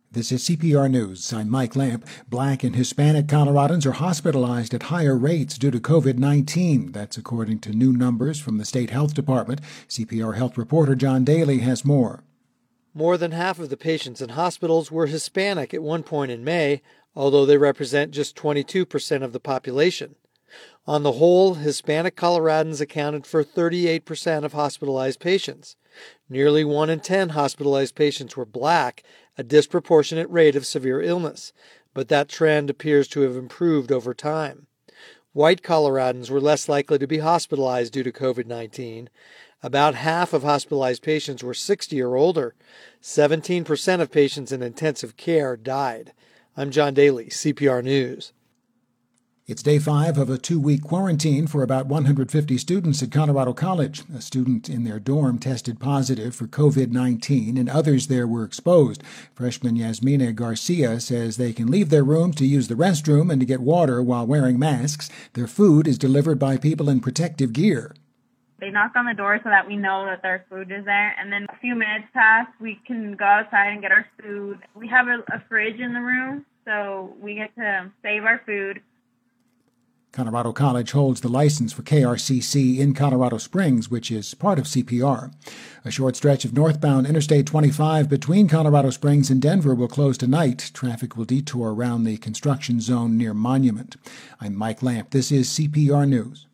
This is CPR News. I'm Mike Lamp. Black and Hispanic Coloradans are hospitalized at higher rates due to COVID-19. That's according to new numbers from the state health department. CPR health reporter John Daly has more. More than half of the patients in hospitals were Hispanic at one point in May, although they represent just 22% of the population. On the whole, Hispanic Coloradans accounted for 38% of hospitalized patients. Nearly 1 in 10 hospitalized patients were Black, a disproportionate rate of severe illness, but that trend appears to have improved over time. White Coloradans were less likely to be hospitalized due to COVID-19. About half of hospitalized patients were 60 or older. 17% of patients in intensive care died. I'm John Daly, CPR News. It's day 5 of a 2-week quarantine for about 150 students at Colorado College. A student in their dorm tested positive for COVID-19 and others there were exposed. Freshman Yasmina Garcia says they can leave their rooms to use the restroom and to get water while wearing masks. Their food is delivered by people in protective gear. They knock on the door so that we know that their food is there, and then a few minutes pass, we can go outside and get our food. We have a fridge in the room, so we get to save our food. Colorado College holds the license for KRCC in Colorado Springs, which is part of CPR. A short stretch of northbound Interstate 25 between Colorado Springs and Denver will close tonight. Traffic will detour around the construction zone near Monument. I'm Mike Lamp. This is CPR News.